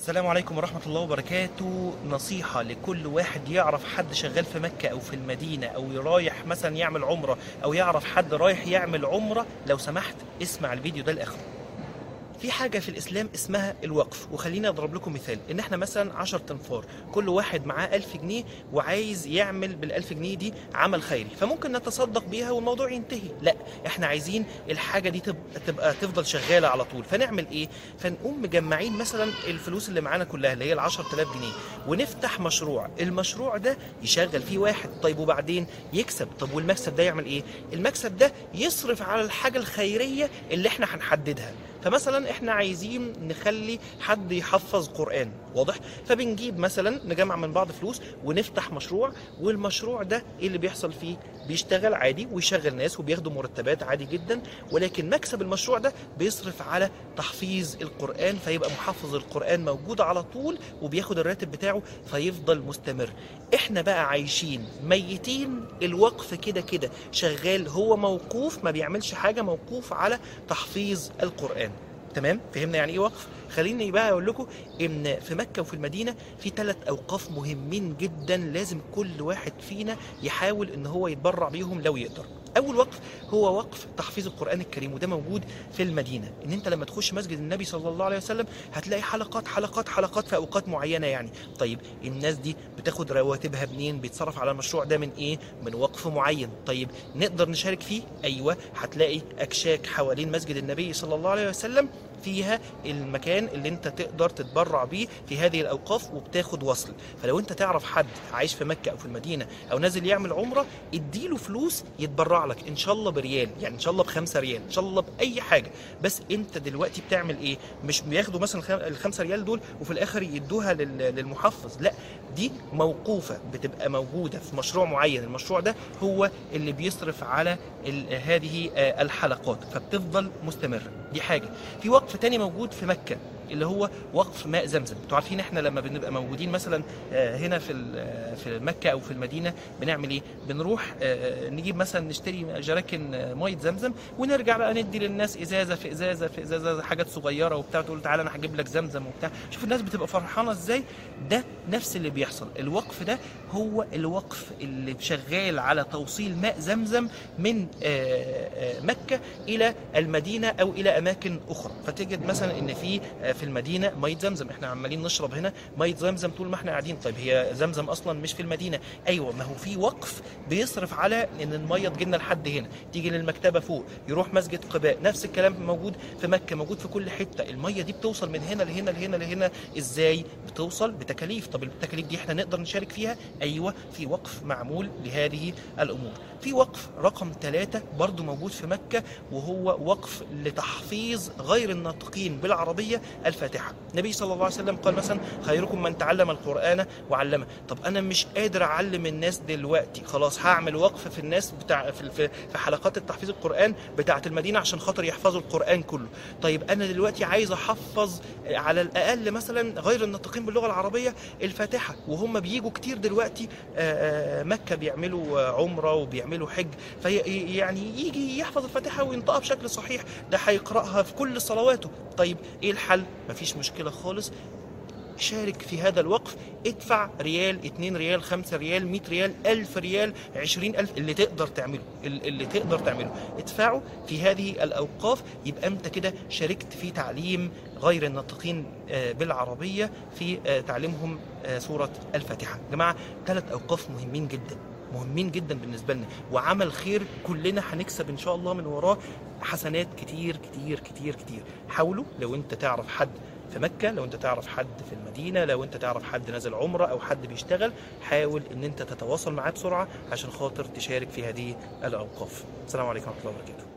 السلام عليكم ورحمة الله وبركاته. نصيحة لكل واحد يعرف حد شغال في مكة أو في المدينة أو رايح مثلا يعمل عمرة أو يعرف حد رايح يعمل عمرة، لو سمحت اسمع الفيديو ده لآخره. في حاجة في الإسلام اسمها الوقف، وخليني أضرب لكم مثال. إن إحنا مثلا 10 تنفار، كل واحد معاه 1000 جنيه وعايز يعمل بال1000 جنيه دي عمل خيري، فممكن نتصدق بيها والموضوع ينتهي. لا، إحنا عايزين الحاجة دي تبقى تفضل شغالة على طول. فنعمل إيه؟ فنقوم مجمعين مثلا الفلوس اللي معانا كلها اللي هي ال10000 جنيه ونفتح مشروع. المشروع ده يشغل فيه واحد، طيب وبعدين يكسب. طب والمكسب ده يعمل إيه؟ المكسب ده يصرف على الحاجة الخيرية اللي إحنا هنحددها. فمثلا احنا عايزين نخلي حد يحفظ قرآن، واضح؟ فبنجيب مثلا نجمع من بعض فلوس ونفتح مشروع، والمشروع ده ايه اللي بيحصل فيه؟ بيشتغل عادي ويشغل ناس وبياخدوا مرتبات عادي جدا، ولكن مكسب المشروع ده بيصرف على تحفيظ القرآن، فيبقى محفظ القرآن موجود على طول وبياخد الراتب بتاعه فيفضل مستمر. احنا بقى عايشين ميتين، الوقف كده كده شغال، هو موقوف ما بيعملش حاجة، موقوف على تحفيظ القرآن. تمام؟ فهمنا يعني ايه وقف؟ خليني بقى اقول لكم ان في مكة وفي المدينة في 3 اوقاف مهمين جدا، لازم كل واحد فينا يحاول ان هو يتبرع بيهم لو يقدر. اول وقف هو وقف تحفيظ القرآن الكريم، وده موجود في المدينة. ان انت لما تخش مسجد النبي صلى الله عليه وسلم هتلاقي حلقات حلقات حلقات في اوقات معينة يعني. طيب الناس دي بتاخد رواتبها منين؟ بيتصرف على المشروع ده من ايه؟ من وقف معين. طيب نقدر نشارك فيه؟ ايوه، هتلاقي اكشاك حوالين مسجد النبي صلى الله عليه وسلم فيها المكان اللي انت تقدر تتبرع بيه في هذه الاوقاف، وبتاخد وصل. فلو انت تعرف حد عايش في مكة او في المدينة او نازل يعمل عمرة، اديله فلوس يتبرع لك، ان شاء الله بريال، يعني ان شاء الله ب5 ريال، ان شاء الله باي حاجة. بس انت دلوقتي بتعمل ايه؟ مش بياخدوا مثلا ال5 ريال دول وفي الاخر يدوها للمحفظ، لا، دي موقوفة بتبقى موجودة في مشروع معين. المشروع ده هو اللي بيصرف على هذه الحلقات، فبتفضل مستمرة. دي حاجة. في وقف تاني موجود في مكة اللي هو وقف ماء زمزم. انتوا عارفين احنا لما بنبقى موجودين مثلا هنا في مكة او في المدينة بنعمل ايه؟ بنروح نجيب مثلا نشتري جراكن مية زمزم ونرجع بقى ندي للناس ازازة في ازازة في ازازة، حاجات صغيرة وبتاع، تقول تعالى انا هجيب لك زمزم وبتاع. شوف الناس بتبقى فرحانة ازاي. ده نفس اللي بيحصل. الوقف ده هو الوقف اللي شغال على توصيل ماء زمزم من مكة الى المدينة او الى اماكن اخرى. فتجد مثلا ان في المدينة مية زمزم، احنا عمالين نشرب هنا مية زمزم طول ما احنا قاعدين. طيب هي زمزم اصلا مش في المدينة. ايوه، ما هو في وقف بيصرف على ان المية تجينا لحد هنا، تيجي للمكتبة فوق، يروح مسجد قباء. نفس الكلام موجود في مكة، موجود في كل حتة. المية دي بتوصل من هنا لهنا لهنا لهنا. ازاي بتوصل؟ بتكاليف. طب التكاليف دي احنا نقدر نشارك فيها؟ ايوه، في وقف معمول لهذه الامور. في وقف رقم 3 برضو موجود في مكة، وهو وقف لتحفيظ غير الناطقين بالعربية الفاتحة. النبي صلى الله عليه وسلم قال مثلا خيركم من تعلم القرآن وعلمه. طب أنا مش قادر أعلم الناس دلوقتي، خلاص هعمل وقف في الناس في حلقات التحفيظ القرآن بتاعة المدينة عشان خاطر يحفظوا القرآن كله. طيب أنا دلوقتي عايز أحفظ على الأقل مثلا غير الناطقين باللغة العربية الفاتحة، وهم بيجوا كتير دلوقتي مكة بيعملوا عمرة وبيعملوا حج، يعني يجي يحفظ الفاتحة وينطقها بشكل صحيح، ده هيقرأها في كل صلواته. طيب ايه الحل؟ مفيش مشكلة خالص، شارك في هذا الوقف، ادفع ريال، 2 ريال، 5 ريال، 100 ريال، 1000 ريال، 20,000، اللي تقدر تعمله، اللي تقدر تعمله ادفعه في هذه الأوقاف. يبقى انت كده شاركت في تعليم غير الناطقين بالعربية، في تعليمهم سورة الفاتحة. جماعة 3 أوقاف مهمين جدا، مهمين جدا بالنسبة لنا، وعمل خير كلنا هنكسب ان شاء الله من وراه حسنات كتير كتير كتير كتير. حاولوا لو انت تعرف حد في مكة، لو انت تعرف حد في المدينة، لو انت تعرف حد نازل عمرة او حد بيشتغل، حاول ان انت تتواصل معاه بسرعة عشان خاطر تشارك في هذه الاوقاف. السلام عليكم ورحمة الله وبركاته.